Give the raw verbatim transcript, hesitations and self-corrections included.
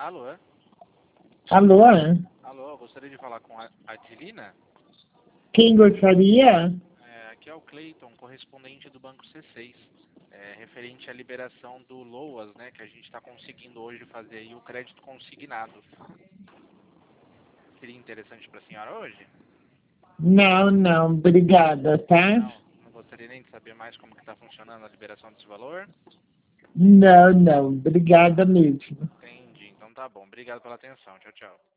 Alô? Alô? Alô, eu gostaria de falar com a Adilina? Quem gostaria? É, aqui é o Cleiton, correspondente do Banco C seis. É, referente à liberação do LOAS, né, que a gente está conseguindo hoje fazer aí o crédito consignado. Seria interessante para a senhora hoje? Não, não, obrigada, tá? Não, não gostaria nem de saber mais como que está funcionando a liberação desse valor? Não, não, obrigada mesmo. Entendi, então tá bom. Obrigado pela atenção. Tchau, tchau.